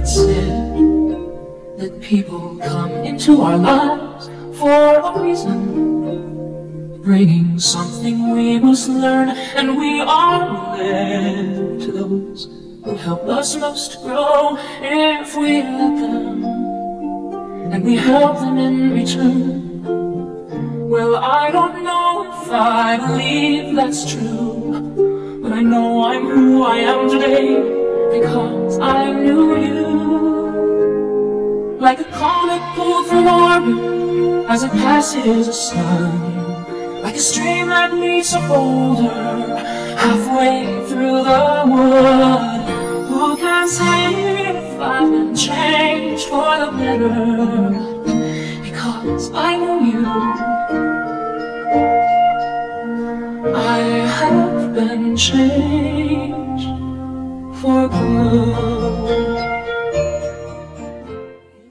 said that people come into our lives for a reason, bringing something we must learn, and we are led to those who help us most to grow if we let them, and we help them in return. Well, I don't know if I believe that's true, but I know I'm who I am today because I knew you. Like a comet pulled from orbit as it passes the sun, like a stream that meets a boulder halfway through the wood. Who can say if I've been changed for the better? Because I knew you. I have been changed for good.